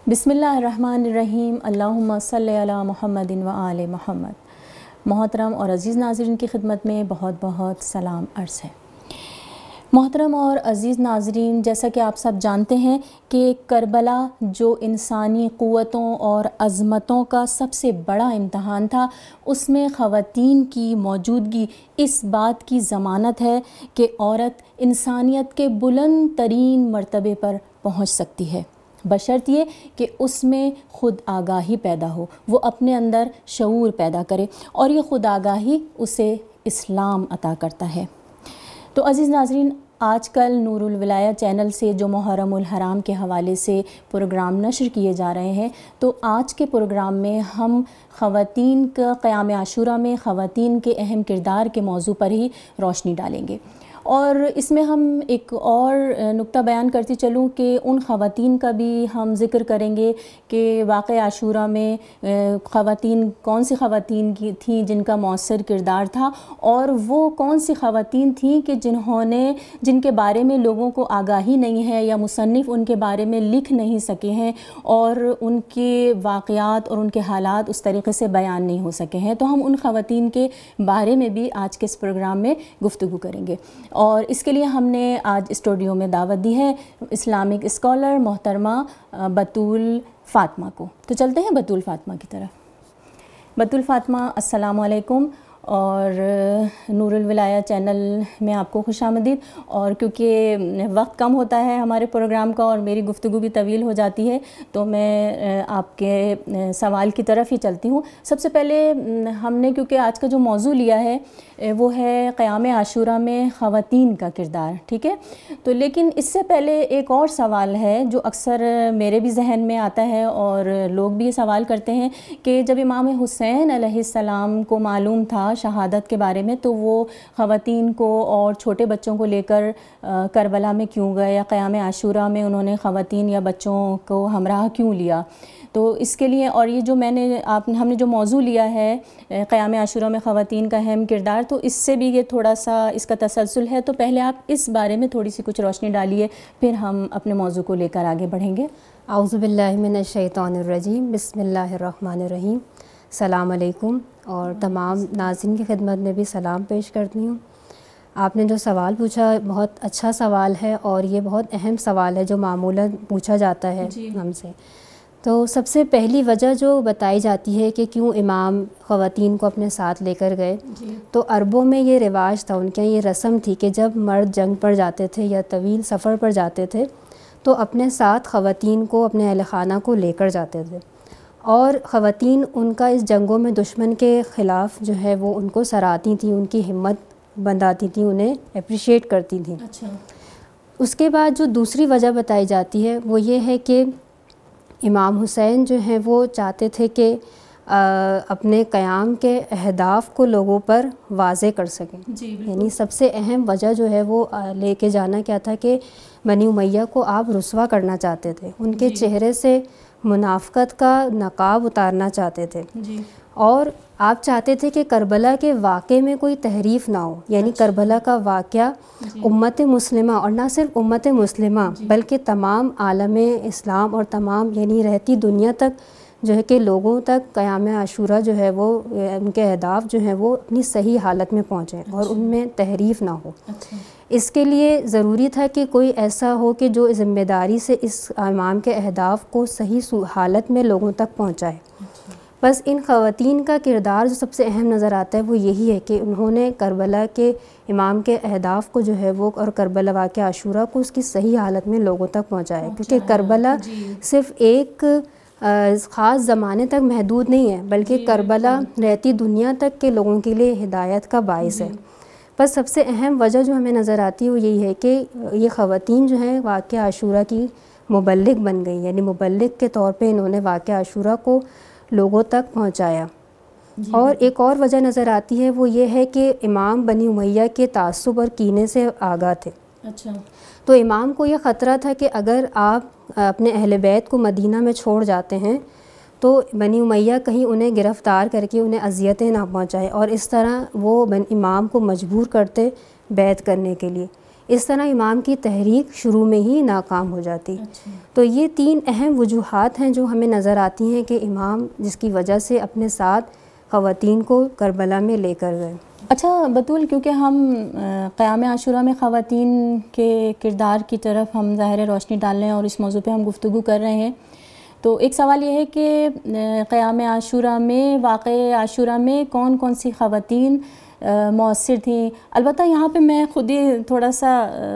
بسم اللہ الرحمن الرحیم، اللہم صلی علی محمد و آل محمد۔ محترم اور عزیز ناظرین کی خدمت میں بہت بہت سلام عرض ہے۔ محترم اور عزیز ناظرین، جیسا کہ آپ سب جانتے ہیں کہ کربلا جو انسانی قوتوں اور عظمتوں کا سب سے بڑا امتحان تھا، اس میں خواتین کی موجودگی اس بات کی ضمانت ہے کہ عورت انسانیت کے بلند ترین مرتبے پر پہنچ سکتی ہے، بشرط یہ کہ اس میں خود آگاہی پیدا ہو، وہ اپنے اندر شعور پیدا کرے، اور یہ خود آگاہی اسے اسلام عطا کرتا ہے۔ تو عزیز ناظرین، آج کل نور الولایہ چینل سے جو محرم الحرام کے حوالے سے پروگرام نشر کیے جا رہے ہیں، تو آج کے پروگرام میں ہم خواتین کا قیام عاشوراء میں خواتین کے اہم کردار کے موضوع پر ہی روشنی ڈالیں گے، اور اس میں ہم ایک اور نقطہ بیان کرتی چلوں کہ ان خواتین کا بھی ہم ذکر کریں گے کہ واقعہ عاشوراء میں خواتین کون سی خواتین کی تھیں جن کا مؤثر کردار تھا، اور وہ کون سی خواتین تھیں کہ جن کے بارے میں لوگوں کو آگاہی نہیں ہے یا مصنف ان کے بارے میں لکھ نہیں سکے ہیں، اور ان کے واقعات اور ان کے حالات اس طریقے سے بیان نہیں ہو سکے ہیں۔ تو ہم ان خواتین کے بارے میں بھی آج کے اس پروگرام میں گفتگو کریں گے، اور اس کے لیے ہم نے آج اسٹوڈیو میں دعوت دی ہے اسلامک اسکالر محترمہ بطول فاطمہ کو۔ تو چلتے ہیں بطول فاطمہ کی طرف۔ بطول فاطمہ، السلام علیکم، اور نور الولایہ چینل میں آپ کو خوش آمدید۔ اور کیونکہ وقت کم ہوتا ہے ہمارے پروگرام کا اور میری گفتگو بھی طویل ہو جاتی ہے، تو میں آپ کے سوال کی طرف ہی چلتی ہوں۔ سب سے پہلے ہم نے کیونکہ آج کا جو موضوع لیا ہے وہ ہے قیام عاشوراء میں خواتین کا کردار، ٹھیک ہے؟ تو لیکن اس سے پہلے ایک اور سوال ہے جو اکثر میرے بھی ذہن میں آتا ہے اور لوگ بھی یہ سوال کرتے ہیں کہ جب امام حسین علیہ السلام کو معلوم تھا شہادت کے بارے میں، تو وہ خواتین کو اور چھوٹے بچوں کو لے کر کربلا میں کیوں گئے، یا قیام عاشوراء میں انہوں نے خواتین یا بچوں کو ہمراہ کیوں لیا؟ تو اس کے لیے، اور یہ جو ہم نے جو موضوع لیا ہے قیام عاشوراء میں خواتین کا اہم کردار، تو اس سے بھی یہ تھوڑا سا اس کا تسلسل ہے۔ تو پہلے آپ اس بارے میں تھوڑی سی کچھ روشنی ڈالیے، پھر ہم اپنے موضوع کو لے کر آگے بڑھیں گے۔ اعوذ باللہ من الشیطان الرجیم، بسم اللہ الرحمن الرحیم۔ السلام علیکم، اور تمام ناظرین کی خدمت میں بھی سلام پیش کرتی ہوں۔ آپ نے جو سوال پوچھا بہت اچھا سوال ہے، اور یہ بہت اہم سوال ہے جو معمولاً پوچھا جاتا ہے ہم سے۔ تو سب سے پہلی وجہ جو بتائی جاتی ہے کہ کیوں امام خواتین کو اپنے ساتھ لے کر گئے، تو عربوں میں یہ رواج تھا، ان کے یہ رسم تھی کہ جب مرد جنگ پر جاتے تھے یا طویل سفر پر جاتے تھے تو اپنے ساتھ خواتین کو، اپنے اہل خانہ کو لے کر جاتے تھے، اور خواتین ان کا اس جنگوں میں دشمن کے خلاف جو ہے وہ ان کو سراہتی تھیں، ان کی ہمت بندھاتی تھیں، انہیں اپریشیٹ کرتی تھیں۔ اس کے بعد جو دوسری وجہ بتائی جاتی ہے وہ یہ ہے کہ امام حسین جو ہیں وہ چاہتے تھے کہ اپنے قیام کے اہداف کو لوگوں پر واضح کر سکیں۔ یعنی سب سے اہم وجہ جو ہے وہ لے کے جانا کیا تھا کہ بنی امیہ کو آپ رسوا کرنا چاہتے تھے، ان کے چہرے سے منافقت کا نقاب اتارنا چاہتے تھے، اور آپ چاہتے تھے کہ کربلا کے واقعے میں کوئی تحریف نہ ہو۔ یعنی کربلا کا واقعہ امت مسلمہ، اور نہ صرف امت مسلمہ بلکہ تمام عالم اسلام اور تمام یعنی رہتی دنیا تک جو ہے کہ لوگوں تک قیام عاشوراء جو ہے وہ ان کے اہداف جو ہیں وہ اپنی صحیح حالت میں پہنچیں اور ان میں تحریف نہ ہو۔ اس کے لیے ضروری تھا کہ کوئی ایسا ہو کہ جو ذمہ داری سے اس امام کے اہداف کو صحیح حالت میں لوگوں تک پہنچائے۔ بس ان خواتین کا کردار جو سب سے اہم نظر آتا ہے وہ یہی ہے کہ انہوں نے کربلا کے امام کے اہداف کو جو ہے وہ، اور کربلا واقعہ عاشوراء کو اس کی صحیح حالت میں لوگوں تک پہنچایا، کیونکہ کربلا صرف ایک خاص زمانے تک محدود نہیں ہے، بلکہ کربلا رہتی دنیا تک کے لوگوں کے لیے ہدایت کا باعث ہے۔ بس سب سے اہم وجہ جو ہمیں نظر آتی ہے وہ یہی ہے کہ یہ خواتین جو ہیں واقعہ عاشوراء کی مبلغ بن گئی، یعنی مبلغ کے طور پہ انہوں نے واقعہ عاشوراء کو لوگوں تک پہنچایا۔ اور ایک اور وجہ نظر آتی ہے وہ یہ ہے کہ امام بنی امیہ کے تعصب اور کینے سے آگاہ تھے۔ تو امام کو یہ خطرہ تھا کہ اگر آپ اپنے اہل بیت کو مدینہ میں چھوڑ جاتے ہیں تو بنی امیہ کہیں انہیں گرفتار کر کے انہیں اذیتیں نہ پہنچائے، اور اس طرح وہ امام کو مجبور کرتے بیعت کرنے کے لیے۔ اس طرح امام کی تحریک شروع میں ہی ناکام ہو جاتی۔ تو یہ 3 اہم وجوہات ہیں جو ہمیں نظر آتی ہیں کہ امام جس کی وجہ سے اپنے ساتھ خواتین کو کربلا میں لے کر گئے۔ اچھا بطول، کیونکہ ہم قیام عاشورہ میں خواتین کے کردار کی طرف ہم ظاہر روشنی ڈال رہے ہیں اور اس موضوع پہ ہم گفتگو کر رہے ہیں، تو ایک سوال یہ ہے کہ قیام عاشورہ میں، واقعہ عاشورہ میں کون کون سی خواتین مؤثر تھیں؟ البتہ یہاں پہ میں خود ہی تھوڑا سا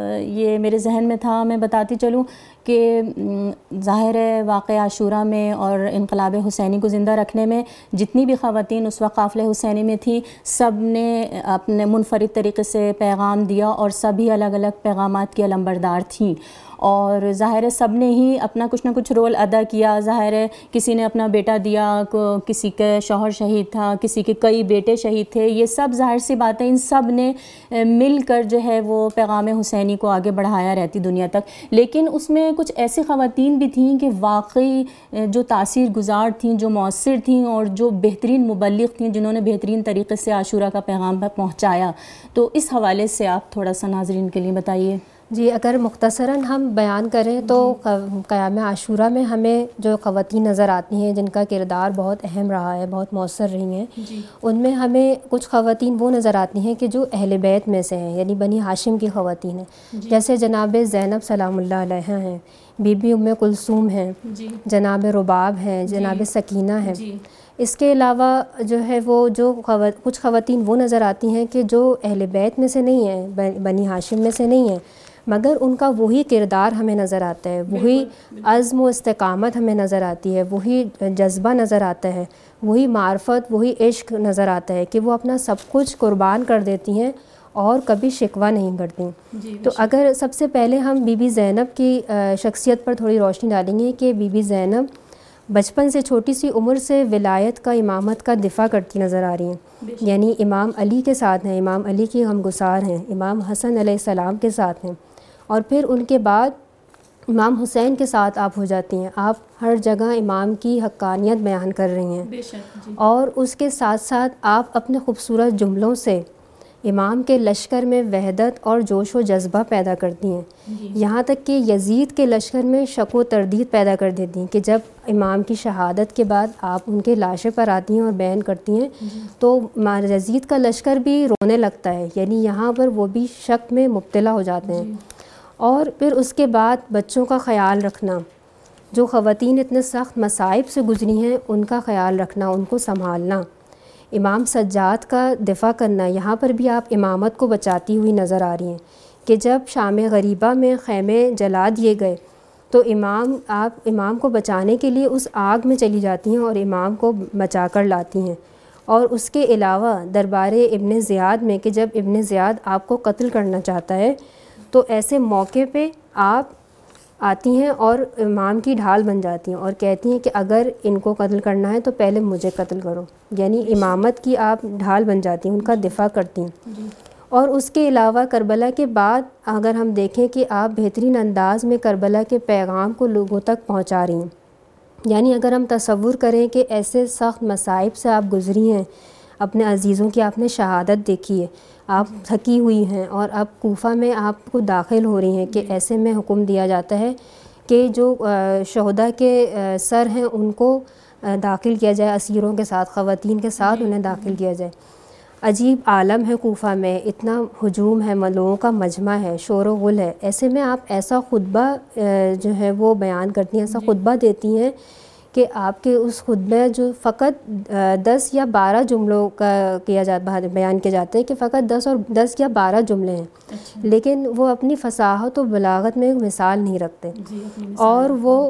یہ میرے ذہن میں تھا، میں بتاتی چلوں کہ ظاہر ہے واقعہ عاشورہ میں اور انقلاب حسینی کو زندہ رکھنے میں جتنی بھی خواتین اس وقت قافلہ حسینی میں تھیں، سب نے اپنے منفرد طریقے سے پیغام دیا اور سبھی الگ الگ پیغامات کی علمبردار تھیں، اور ظاہر ہے سب نے ہی اپنا کچھ نہ کچھ رول ادا کیا۔ ظاہر ہے کسی نے اپنا بیٹا دیا، کسی کے شوہر شہید تھا، کسی کے کئی بیٹے شہید تھے، یہ سب ظاہر سی باتیں ان سب نے مل کر جو ہے وہ پیغام حسینی کو آگے بڑھایا رہتی دنیا تک۔ لیکن اس میں کچھ ایسی خواتین بھی تھیں کہ واقعی جو تاثیر گزار تھیں، جو مؤثر تھیں اور جو بہترین مبلغ تھیں، جنہوں نے بہترین طریقے سے عاشورہ کا پیغام پہنچایا۔ تو اس حوالے سے آپ تھوڑا سا ناظرین کے لیے بتائیے۔ جی، اگر مختصراً ہم بیان کریں تو قیام عاشورہ میں ہمیں جو خواتین نظر آتی ہیں جن کا کردار بہت اہم رہا ہے، بہت مؤثر رہی ہیں، ان میں ہمیں کچھ خواتین وہ نظر آتی ہیں کہ جو اہل بیت میں سے ہیں، یعنی بنی ہاشم کی خواتین ہیں، جیسے جناب زینب سلام اللہ علیہا ہیں، بی بی ام کلثوم ہیں، جناب رباب ہیں، جناب سکینہ ہیں۔ اس کے علاوہ جو ہے وہ کچھ خواتین وہ نظر آتی ہیں کہ جو اہل بیت میں سے نہیں ہیں، بنی ہاشم میں سے نہیں ہیں، مگر ان کا وہی کردار ہمیں نظر آتا ہے، وہی عزم و استقامت ہمیں نظر آتی ہے، وہی جذبہ نظر آتا ہے، وہی معرفت، وہی عشق نظر آتا ہے کہ وہ اپنا سب کچھ قربان کر دیتی ہیں اور کبھی شکوہ نہیں کرتی۔ تو اگر سب سے پہلے ہم بی بی زینب کی شخصیت پر تھوڑی روشنی ڈالیں گے کہ بی بی زینب بچپن سے، چھوٹی سی عمر سے ولایت کا، امامت کا دفاع کرتی نظر آ رہی ہیں، یعنی امام علی کے ساتھ ہیں، امام علی کی غمگسار ہیں، امام حسن علیہ السلام کے ساتھ ہیں، اور پھر ان کے بعد امام حسین کے ساتھ آپ ہو جاتی ہیں۔ آپ ہر جگہ امام کی حقانیت بیان کر رہی ہیں، اور اس کے ساتھ ساتھ آپ اپنے خوبصورت جملوں سے امام کے لشکر میں وحدت اور جوش و جذبہ پیدا کرتی ہیں، یہاں تک کہ یزید کے لشکر میں شک و تردید پیدا کر دیتی ہیں کہ جب امام کی شہادت کے بعد آپ ان کے لاشیں پر آتی ہیں اور بیان کرتی ہیں تو یزید کا لشکر بھی رونے لگتا ہے، یعنی یہاں پر وہ بھی شک میں مبتلا ہو جاتے ہیں۔ اور پھر اس کے بعد بچوں کا خیال رکھنا، جو خواتین اتنے سخت مصائب سے گزری ہیں ان کا خیال رکھنا، ان کو سنبھالنا، امام سجاد کا دفاع کرنا، یہاں پر بھی آپ امامت کو بچاتی ہوئی نظر آ رہی ہیں کہ جب شام غریبہ میں خیمے جلا دیے گئے تو آپ امام کو بچانے کے لیے اس آگ میں چلی جاتی ہیں اور امام کو بچا کر لاتی ہیں۔ اور اس کے علاوہ دربار ابن زیاد میں کہ جب ابن زیاد آپ کو قتل کرنا چاہتا ہے تو ایسے موقع پہ آپ آتی ہیں اور امام کی ڈھال بن جاتی ہیں اور کہتی ہیں کہ اگر ان کو قتل کرنا ہے تو پہلے مجھے قتل کرو، یعنی امامت کی آپ ڈھال بن جاتی ہیں، ان کا دفاع کرتی ہیں۔ اور اس کے علاوہ کربلا کے بعد اگر ہم دیکھیں کہ آپ بہترین انداز میں کربلا کے پیغام کو لوگوں تک پہنچا رہی ہیں، یعنی اگر ہم تصور کریں کہ ایسے سخت مصائب سے آپ گزری ہیں، اپنے عزیزوں کی آپ نے شہادت دیکھی ہے، آپ تھکی ہوئی ہیں اور اب کوفہ میں آپ کو داخل ہو رہی ہیں کہ ایسے میں حکم دیا جاتا ہے کہ جو شہداء کے سر ہیں ان کو داخل کیا جائے، اسیروں کے ساتھ، خواتین کے ساتھ انہیں داخل کیا جائے۔ عجیب عالم ہے کوفہ میں، اتنا ہجوم ہے، لوگوں کا مجمع ہے، شور و غل ہے، ایسے میں آپ ایسا خطبہ جو ہے وہ بیان کرتی ہیں، ایسا خطبہ دیتی ہیں کہ آپ کے اس خطبہ جو فقط 10 یا 12 جملوں کا بیان کیا جاتا ہے کہ فقط 10 یا 12 جملے ہیں، لیکن وہ اپنی فصاحت و بلاغت میں مثال نہیں رکھتے، اور وہ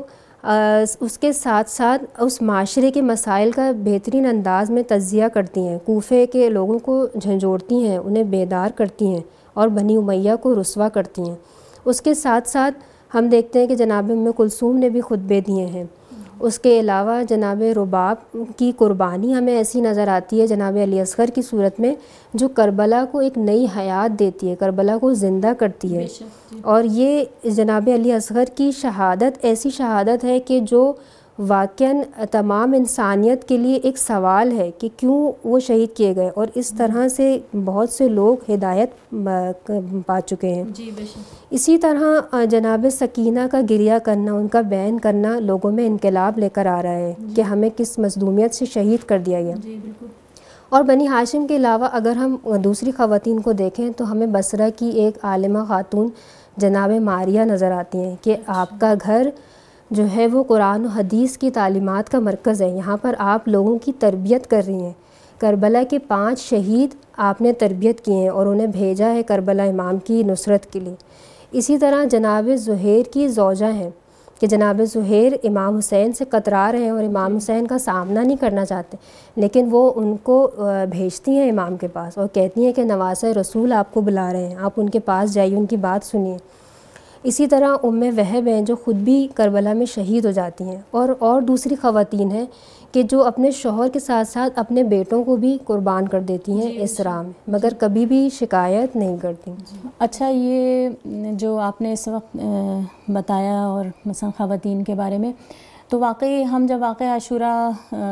اس کے ساتھ ساتھ اس معاشرے کے مسائل کا بہترین انداز میں تجزیہ کرتی ہیں، کوفے کے لوگوں کو جھنجھوڑتی ہیں، انہیں بیدار کرتی ہیں اور بنی امیہ کو رسوا کرتی ہیں۔ اس کے ساتھ ساتھ ہم دیکھتے ہیں کہ جناب ام کلثوم نے بھی خطبے دیے ہیں۔ اس کے علاوہ جناب رباب کی قربانی ہمیں ایسی نظر آتی ہے جناب علی اصغر کی صورت میں، جو کربلا کو ایک نئی حیات دیتی ہے، کربلا کو زندہ کرتی ہے، اور یہ جناب علی اصغر کی شہادت ایسی شہادت ہے کہ جو واقعاً تمام انسانیت کے لیے ایک سوال ہے کہ کیوں وہ شہید کیے گئے، اور اس طرح سے بہت سے لوگ ہدایت پا چکے ہیں۔ جی بے شک۔ اسی طرح جناب سکینہ کا گریہ کرنا، ان کا بیان کرنا لوگوں میں انقلاب لے کر آ رہا ہے کہ ہمیں کس مظلومیت سے شہید کر دیا گیا۔ جی بالکل۔ اور بنی ہاشم کے علاوہ اگر ہم دوسری خواتین کو دیکھیں تو ہمیں بصرہ کی ایک عالمہ خاتون جناب ماریہ نظر آتی ہیں کہ آپ کا گھر جو ہے وہ قرآن و حدیث کی تعلیمات کا مرکز ہے، یہاں پر آپ لوگوں کی تربیت کر رہی ہیں۔ کربلا کے 5 شہید آپ نے تربیت کیے ہیں اور انہیں بھیجا ہے کربلا امام کی نصرت کے لیے۔ اسی طرح جناب زہیر کی زوجہ ہیں کہ جناب زہیر امام حسین سے کترا رہے ہیں اور امام حسین کا سامنا نہیں کرنا چاہتے، لیکن وہ ان کو بھیجتی ہیں امام کے پاس اور کہتی ہیں کہ نواسہ رسول آپ کو بلا رہے ہیں، آپ ان کے پاس جائیے، ان کی بات سنیے۔ اسی طرح ام وہب ہیں جو خود بھی کربلا میں شہید ہو جاتی ہیں، اور دوسری خواتین ہیں کہ جو اپنے شوہر کے ساتھ ساتھ اپنے بیٹوں کو بھی قربان کر دیتی ہیں اس راہ میں، مگر کبھی بھی شکایت نہیں کرتی۔ اچھا، یہ جو آپ نے اس وقت بتایا اور مثلا خواتین کے بارے میں، تو واقعی ہم جب واقعہ عاشوراء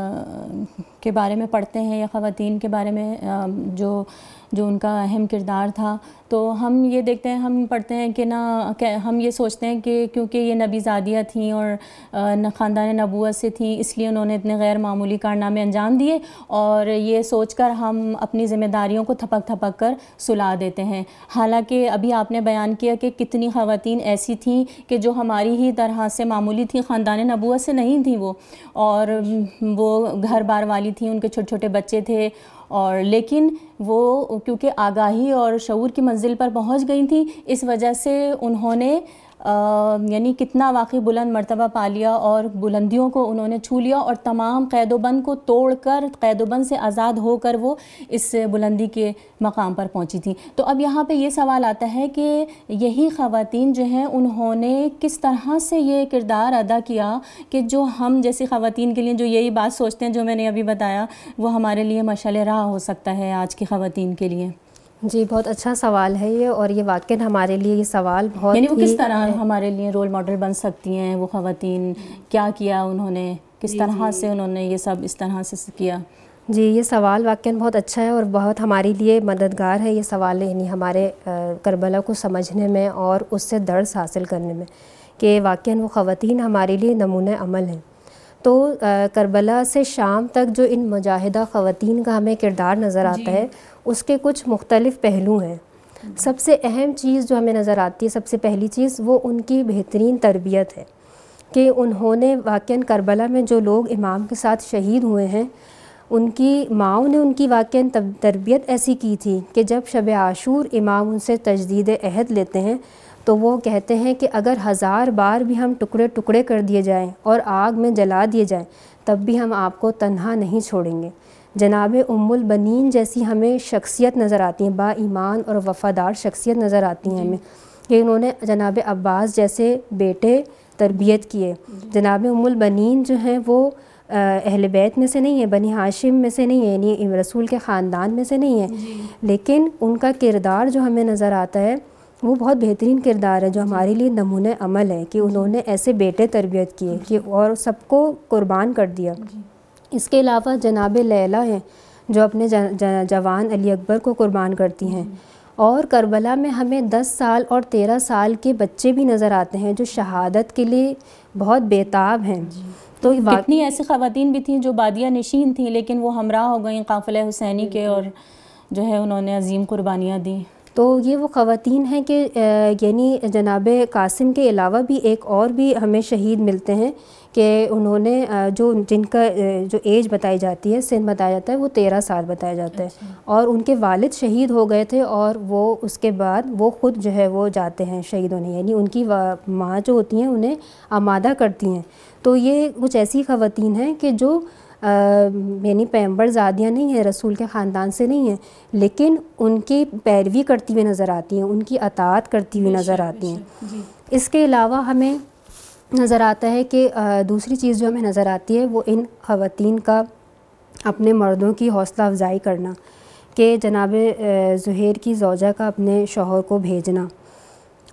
کے بارے میں پڑھتے ہیں یا خواتین کے بارے میں جو ان کا اہم کردار تھا، تو ہم یہ دیکھتے ہیں، ہم پڑھتے ہیں کہ ہم یہ سوچتے ہیں کہ کیونکہ یہ نبی زادیہ تھیں اور خاندان نبوت سے تھیں، اس لیے انہوں نے اتنے غیر معمولی کارنامے انجام دیے، اور یہ سوچ کر ہم اپنی ذمہ داریوں کو تھپک تھپک کر سلا دیتے ہیں۔ حالانکہ ابھی آپ نے بیان کیا کہ کتنی خواتین ایسی تھیں کہ جو ہماری ہی طرح سے معمولی تھیں، خاندان نبوت سے نہیں تھیں وہ، اور وہ گھر بار والی تھیں، ان کے چھوٹے چھوٹے بچے تھے، اور لیکن وہ کیونکہ آگاہی اور شعور کی منزل پر پہنچ گئی تھیں، اس وجہ سے انہوں نے یعنی کتنا واقعی بلند مرتبہ پا لیا اور بلندیوں کو انہوں نے چھو لیا، اور تمام قید و بند کو توڑ کر، قید و بند سے آزاد ہو کر وہ اس بلندی کے مقام پر پہنچی تھیں۔ تو اب یہاں پہ یہ سوال آتا ہے کہ یہی خواتین جو ہیں انہوں نے کس طرح سے یہ کردار ادا کیا کہ جو ہم جیسی خواتین کے لیے جو یہی بات سوچتے ہیں جو میں نے ابھی بتایا، وہ ہمارے لیے مشعل راہ ہو سکتا ہے آج کی خواتین کے لیے۔ جی بہت اچھا سوال ہے یہ، اور یہ واقعاً ہمارے لیے یہ سوال بہت یعنی وہ کس طرح ہمارے لیے رول ماڈل بن سکتی ہیں وہ خواتین، کیا کیا انہوں نے، کس طرح سے انہوں نے یہ سب اس طرح سے کیا؟ جی یہ سوال واقعاً بہت اچھا ہے اور بہت ہمارے لیے مددگار ہے یہ سوال، یعنی ہمارے کربلا کو سمجھنے میں اور اس سے درس حاصل کرنے میں کہ واقعاً وہ خواتین ہمارے لیے نمونہ عمل ہیں۔ تو کربلا سے شام تک جو ان مجاہدہ خواتین کا ہمیں کردار نظر آتا ہے، اس کے کچھ مختلف پہلو ہیں۔ سب سے اہم چیز جو ہمیں نظر آتی ہے، سب سے پہلی چیز وہ ان کی بہترین تربیت ہے کہ انہوں نے واقعاً کربلا میں جو لوگ امام کے ساتھ شہید ہوئے ہیں، ان کی ماؤں نے ان کی واقعاً تربیت ایسی کی تھی کہ جب شب عاشور امام ان سے تجدید عہد لیتے ہیں تو وہ کہتے ہیں کہ اگر 1000 بار بھی ہم ٹکڑے ٹکڑے کر دیے جائیں اور آگ میں جلا دیے جائیں تب بھی ہم آپ کو تنہا نہیں چھوڑیں گے۔ جناب ام البنین جیسی ہمیں شخصیت نظر آتی ہیں، با ایمان اور وفادار شخصیت نظر آتی ہیں ہمیں کہ انہوں نے جناب عباس جیسے بیٹے تربیت کیے۔ جناب ام البنین جو ہیں وہ اہل بیت میں سے نہیں ہیں، بنی ہاشم میں سے نہیں ہیں، یعنی رسول کے خاندان میں سے نہیں ہیں، لیکن ان کا کردار جو ہمیں نظر آتا ہے وہ بہت بہترین کردار ہے جو ہمارے لیے نمونہ عمل ہے کہ انہوں نے ایسے بیٹے تربیت کیے کہ اور سب کو قربان کر دیا۔ اس کے علاوہ جناب لیلہ ہیں جو اپنے جوان علی اکبر کو قربان کرتی ہیں، اور کربلا میں ہمیں 10 سال اور 13 سال کے بچے بھی نظر آتے ہیں جو شہادت کے لیے بہت بیتاب ہیں۔ تو کتنی ایسی خواتین بھی تھیں جو بادیہ نشین تھیں لیکن وہ ہمراہ ہو گئیں قافلہ حسینی کے، اور جو ہے انہوں نے عظیم قربانیاں دیں۔ تو یہ وہ خواتین ہیں کہ یعنی جناب قاسم کے علاوہ بھی ایک اور بھی ہمیں شہید ملتے ہیں کہ انہوں نے جن کا جو ایج بتائی جاتی ہے، سن بتایا جاتا ہے، وہ 13 سال بتایا جاتا ہے، اور ان کے والد شہید ہو گئے تھے اور وہ اس کے بعد وہ خود جو ہے وہ جاتے ہیں شہید ہونے، یعنی ان کی ماں جو ہوتی ہیں انہیں آمادہ کرتی ہیں۔ تو یہ کچھ ایسی خواتین ہیں کہ جو یعنی پیغمبر زادیاں نہیں ہیں، رسول کے خاندان سے نہیں ہیں، لیکن ان کی پیروی کرتی ہوئی نظر آتی ہیں، ان کی اطاعت کرتی ہوئی نظر آتی ہیں۔ اس کے علاوہ ہمیں نظر آتا ہے کہ دوسری چیز جو ہمیں نظر آتی ہے وہ ان خواتین کا اپنے مردوں کی حوصلہ افزائی کرنا کہ جناب زہیر کی زوجہ کا اپنے شوہر کو بھیجنا،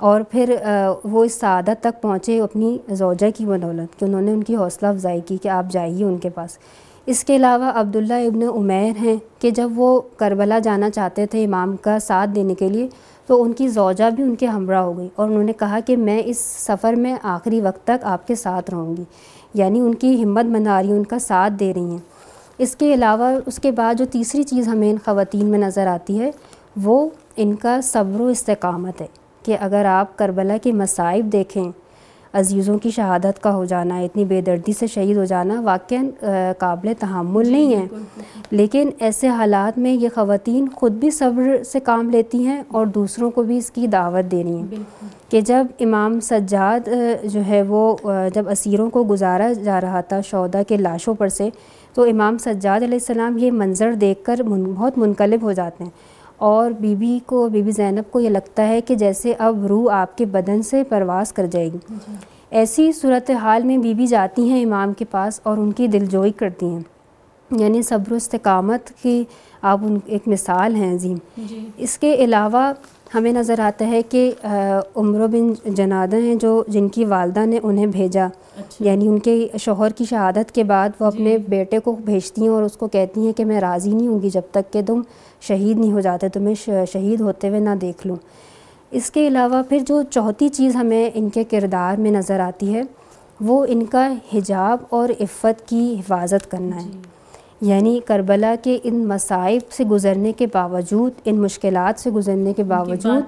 اور پھر وہ اس سعادت تک پہنچے اپنی زوجہ کی بدولت کہ انہوں نے ان کی حوصلہ افزائی کی کہ آپ جائیے ان کے پاس۔ اس کے علاوہ عبداللہ ابن عمیر ہیں کہ جب وہ کربلا جانا چاہتے تھے امام کا ساتھ دینے کے لیے تو ان کی زوجہ بھی ان کے ہمراہ ہو گئی اور انہوں نے کہا کہ میں اس سفر میں آخری وقت تک آپ کے ساتھ رہوں گی، یعنی ان کی ہمت بندھا رہی ہیں، ان کا ساتھ دے رہی ہیں۔ اس کے علاوہ اس کے بعد جو تیسری چیز ہمیں ان خواتین میں نظر آتی ہے وہ ان کا صبر و استقامت ہے کہ اگر آپ کربلا کے مصائب دیکھیں، عزیزوں کی شہادت کا ہو جانا، اتنی بے دردی سے شہید ہو جانا واقعاً قابل تحمل نہیں ہے، لیکن ایسے حالات میں یہ خواتین خود بھی صبر سے کام لیتی ہیں اور دوسروں کو بھی اس کی دعوت دے رہی ہیں کہ جب امام سجاد جو ہے وہ جب اسیروں کو گزارا جا رہا تھا شہداء کے لاشوں پر سے، تو امام سجاد علیہ السلام یہ منظر دیکھ کر بہت منقلب ہو جاتے ہیں اور بی بی زینب کو یہ لگتا ہے کہ جیسے اب روح آپ کے بدن سے پرواز کر جائے گی۔ ایسی صورتحال میں بی جاتی ہیں امام کے پاس اور ان کی دلجوئی کرتی ہیں، یعنی صبر و استقامت کی آپ ایک مثال ہیں عظیم۔ اس کے علاوہ ہمیں نظر آتا ہے کہ عمرو بن جنادہ ہیں جن کی والدہ نے انہیں بھیجا، یعنی ان کے شوہر کی شہادت کے بعد وہ اپنے بیٹے کو بھیجتی ہیں اور اس کو کہتی ہیں کہ میں راضی نہیں ہوں گی جب تک کہ تم شہید نہیں ہو جاتے، تمہیں شہید ہوتے ہوئے نہ دیکھ لوں۔ اس کے علاوہ پھر جو چوتھی چیز ہمیں ان کے کردار میں نظر آتی ہے وہ ان کا حجاب اور عفت کی حفاظت کرنا ہے، یعنی کربلا کے ان مصائب سے گزرنے کے باوجود، ان مشکلات سے گزرنے کے باوجود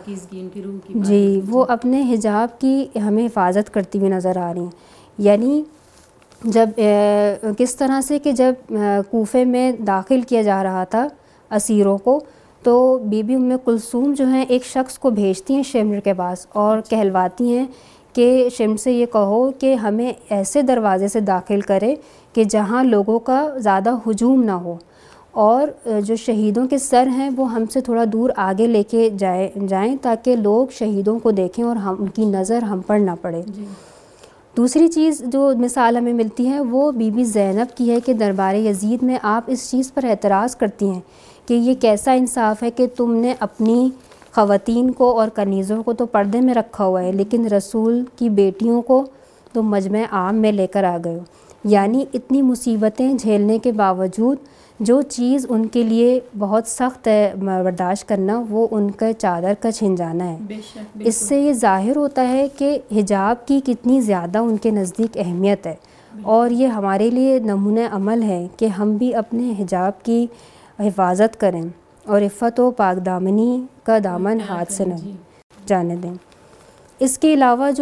جی وہ اپنے حجاب کی ہمیں حفاظت کرتی ہوئی نظر آ رہی ہیں، یعنی جب کس طرح سے کہ جب کوفے میں داخل کیا جا رہا تھا اسیروں کو تو بی بی ام کلثوم جو ہیں ایک شخص کو بھیجتی ہیں شمر کے پاس اور کہلواتی ہیں کہ شمر سے یہ کہو کہ ہمیں ایسے دروازے سے داخل کرے کہ جہاں لوگوں کا زیادہ ہجوم نہ ہو، اور جو شہیدوں کے سر ہیں وہ ہم سے تھوڑا دور آگے لے کے جائیں تاکہ لوگ شہیدوں کو دیکھیں اور ان کی نظر ہم پر نہ پڑے۔ دوسری چیز جو مثال ہمیں ملتی ہے وہ بی بی زینب کی ہے کہ دربار یزید میں آپ اس چیز پر اعتراض کرتی ہیں کہ یہ کیسا انصاف ہے کہ تم نے اپنی خواتین کو اور کنیزوں کو تو پردے میں رکھا ہوا ہے لیکن رسول کی بیٹیوں کو تم مجمع عام میں لے کر آ گئے ہو، یعنی اتنی مصیبتیں جھیلنے کے باوجود جو چیز ان کے لیے بہت سخت ہے برداشت کرنا وہ ان کا چادر کا چھن جانا ہے۔ اس سے یہ ظاہر ہوتا ہے کہ حجاب کی کتنی زیادہ ان کے نزدیک اہمیت ہے، اور یہ ہمارے لیے نمونہ عمل ہے کہ ہم بھی اپنے حجاب کی حفاظت کریں اور عفت و پاک دامنی کا دامن ہاتھ سے نہ جانے دیں۔ اس کے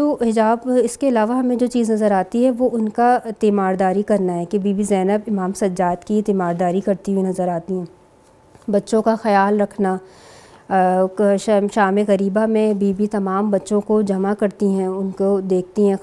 علاوہ ہمیں جو چیز نظر آتی ہے وہ ان کا تیمارداری کرنا ہے کہ بی بی زینب امام سجاد کی تیمارداری کرتی ہوئی نظر آتی ہیں۔ بچوں کا خیال رکھنا، شام غریبہ میں بی بی تمام بچوں کو جمع کرتی ہیں، ان کو دیکھتی ہیں،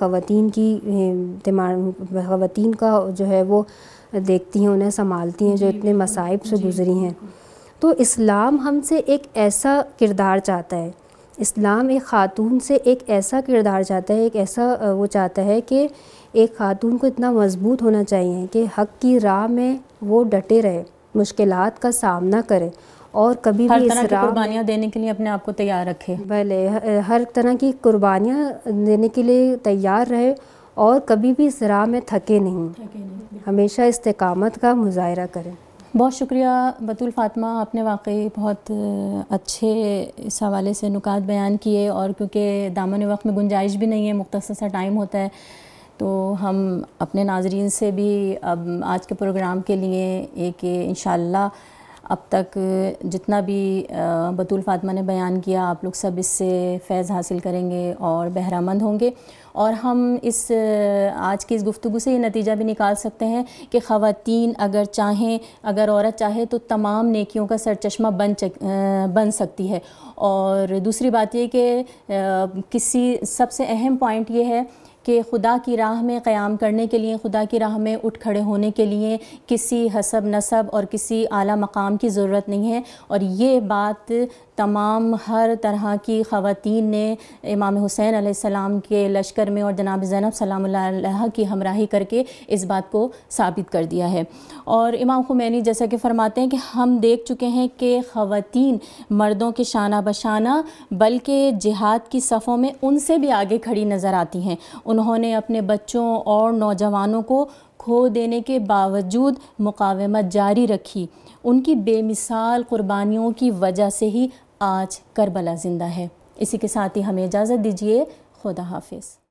خواتین کا جو ہے وہ دیکھتی ہیں، انہیں سنبھالتی ہیں جو اتنے مصائب سے گزری ہیں۔ تو اسلام ہم سے ایک ایسا کردار چاہتا ہے، اسلام ایک خاتون سے ایک ایسا کردار چاہتا ہے، ایک ایسا وہ چاہتا ہے کہ ایک خاتون کو اتنا مضبوط ہونا چاہیے کہ حق کی راہ میں وہ ڈٹے رہے، مشکلات کا سامنا کرے اور کبھی بھی اس راہ قربانیاں دینے کے لیے اپنے آپ کو تیار رکھے، بھلے ہر طرح کی قربانیاں دینے کے لیے تیار رہے اور کبھی بھی اس راہ میں تھکے نہیں، ہمیشہ استقامت کا مظاہرہ کرے۔ بہت شکریہ بطول فاطمہ، آپ نے واقعی بہت اچھے اس حوالے سے نکات بیان کیے، اور کیونکہ دامن وقت میں گنجائش بھی نہیں ہے، مختصر سا ٹائم ہوتا ہے، تو ہم اپنے ناظرین سے بھی اب آج کے پروگرام کے لیے ایک انشاءاللہ اب تک جتنا بھی بطول فاطمہ نے بیان کیا آپ لوگ سب اس سے فیض حاصل کریں گے اور بہرہ مند ہوں گے، اور ہم آج کی اس گفتگو سے یہ نتیجہ بھی نکال سکتے ہیں کہ خواتین اگر چاہیں، اگر عورت چاہے تو تمام نیکیوں کا سرچشمہ بن سکتی ہے۔ اور دوسری بات یہ کہ سب سے اہم پوائنٹ یہ ہے کہ خدا کی راہ میں قیام کرنے کے لیے، خدا کی راہ میں اٹھ کھڑے ہونے کے لیے کسی حسب نسب اور کسی اعلیٰ مقام کی ضرورت نہیں ہے، اور یہ بات تمام ہر طرح کی خواتین نے امام حسین علیہ السلام کے لشکر میں اور جناب زینب سلام اللہ علیہا کی ہمراہی کر کے اس بات کو ثابت کر دیا ہے۔ اور امام خمینی جیسا کہ فرماتے ہیں کہ ہم دیکھ چکے ہیں کہ خواتین مردوں کے شانہ بشانہ بلکہ جہاد کی صفوں میں ان سے بھی آگے کھڑی نظر آتی ہیں۔ انہوں نے اپنے بچوں اور نوجوانوں کو کھو دینے کے باوجود مقاومت جاری رکھی۔ ان کی بے مثال قربانیوں کی وجہ سے ہی آج کربلا زندہ ہے۔ اسی کے ساتھ ہی ہمیں اجازت دیجیے، خدا حافظ۔